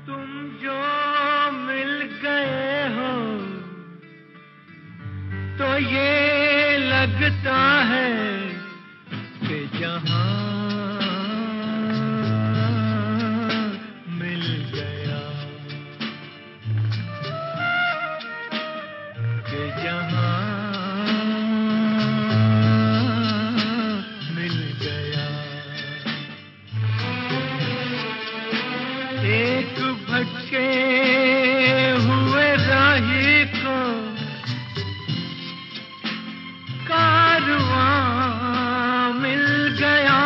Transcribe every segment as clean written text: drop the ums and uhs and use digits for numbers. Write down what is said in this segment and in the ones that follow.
तुम जो मिल गए हो तो ये लगता है कि जहां मिल गया, कि जहां मिल गया। एक भटके हुए राही को कारवां मिल गया।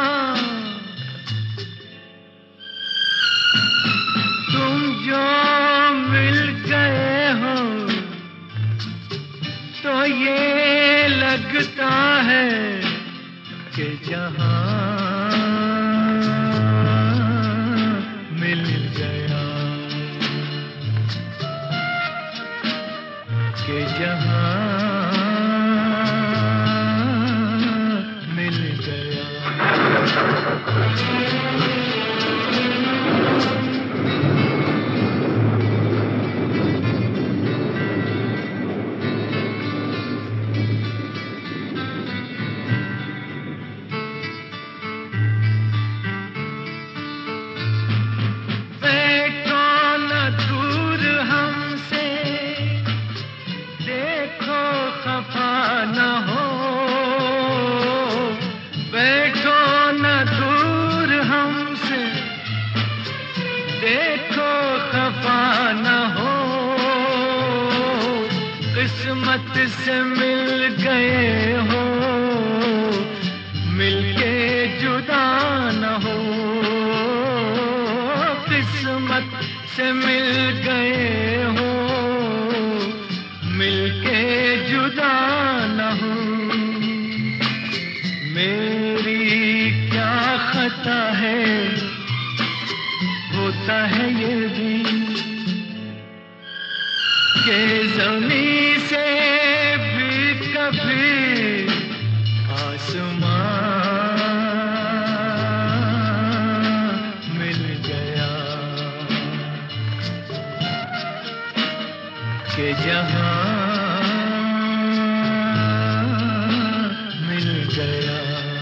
तुम जो मिल गए हो तो ये लगता है कि जहां मिल गया, कि जहां मिल गया। खफा न हो, बैठो न दूर हमसे, देखो खफा न हो। किस्मत से मिल गए हो, मिलके जुदा न हो। किस्मत से मिल गए हो, मिलके जुदा न हो। मेरी क्या खता है, होता है ये भी कि ज़मीं से भी कभी आसमां मिल गया, कि जहां मिल गया।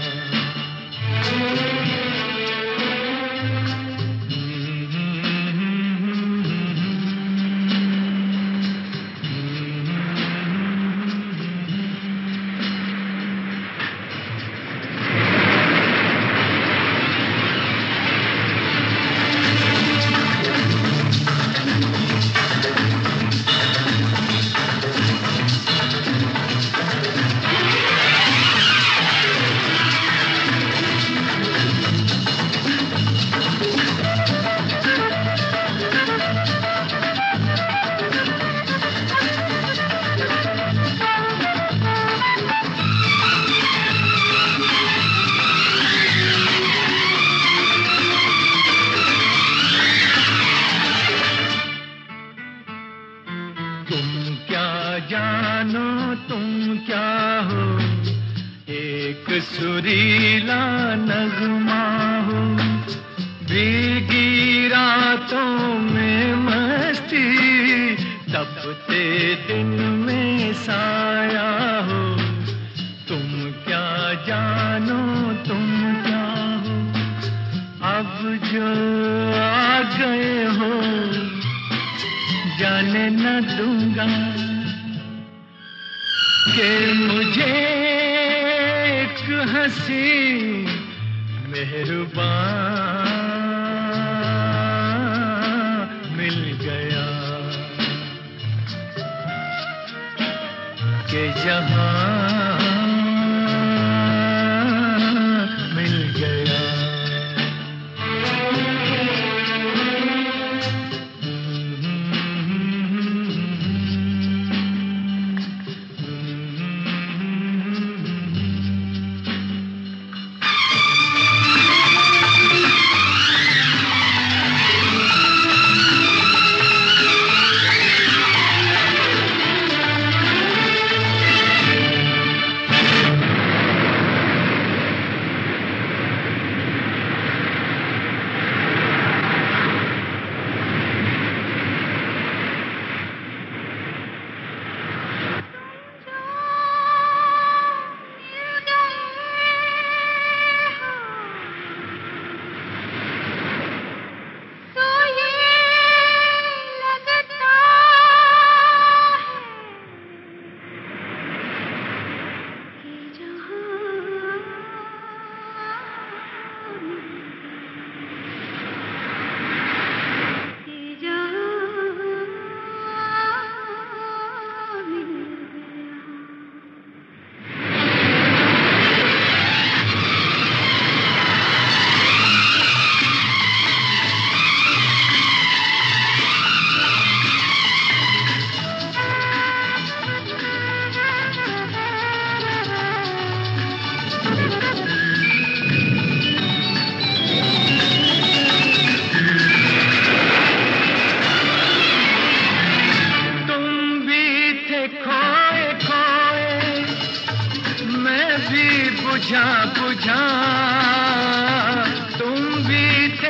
तुम क्या जानो, तुम क्या हो, एक सुरीला नगमा हो। भीगी रातों में मस्ती, तपते दिन में साया हो। तुम क्या जानो, तुम क्या हो, अब जो आ गए हो जाने न दूंगा कि मुझे एक हंसी मेहरबान मिल गया, कि जहां मिल गया।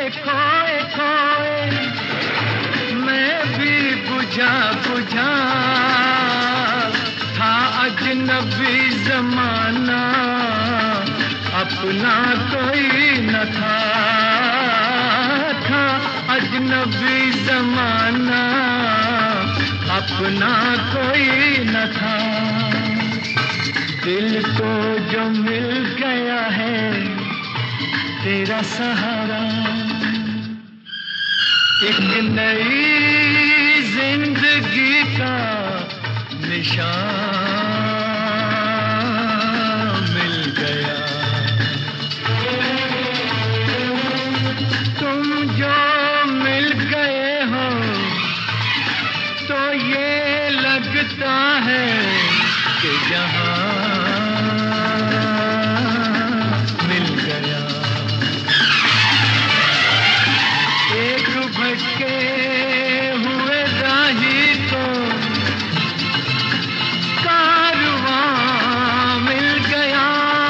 खोए खोए मैं भी बुझा बुझा था अजनबी जमाना अपना कोई न था अजनबी जमाना अपना कोई न था दिल को जो मिल गया है तेरा सहारा एक नई जिंदगी का निशान मिल गया तुम जो मिल गए हो तो ये लगता है कि जहां मिल गया एक भटके हुए राही को कारवां मिल गया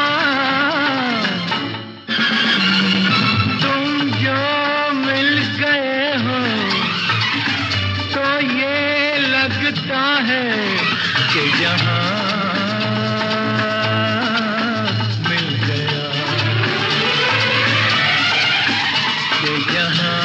तुम जो मिल गए हो तो ये लगता है कि जहां मिल गया कि जहां